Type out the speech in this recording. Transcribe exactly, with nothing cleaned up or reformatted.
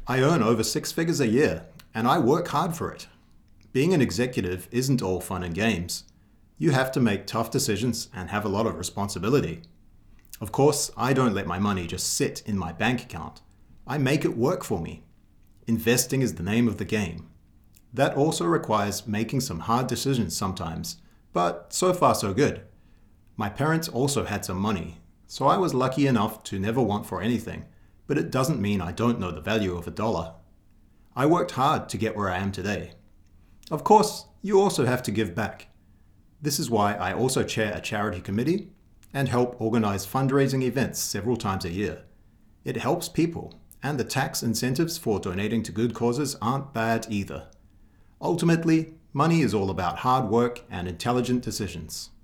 I earn over six figures a year, and I work hard for it. Being an executive isn't all fun and games. You have to make tough decisions and have a lot of responsibility. Of course, I don't let my money just sit in my bank account. I make it work for me. Investing is the name of the game. That also requires making some hard decisions sometimes, but so far so good. My parents also had some money, so I was lucky enough to never want for anything, but it doesn't mean I don't know the value of a dollar. I worked hard to get where I am today. Of course, you also have to give back. This is why I also chair a charity committee and help organize fundraising events several times a year. It helps people, and the tax incentives for donating to good causes aren't bad either. Ultimately, money is all about hard work and intelligent decisions.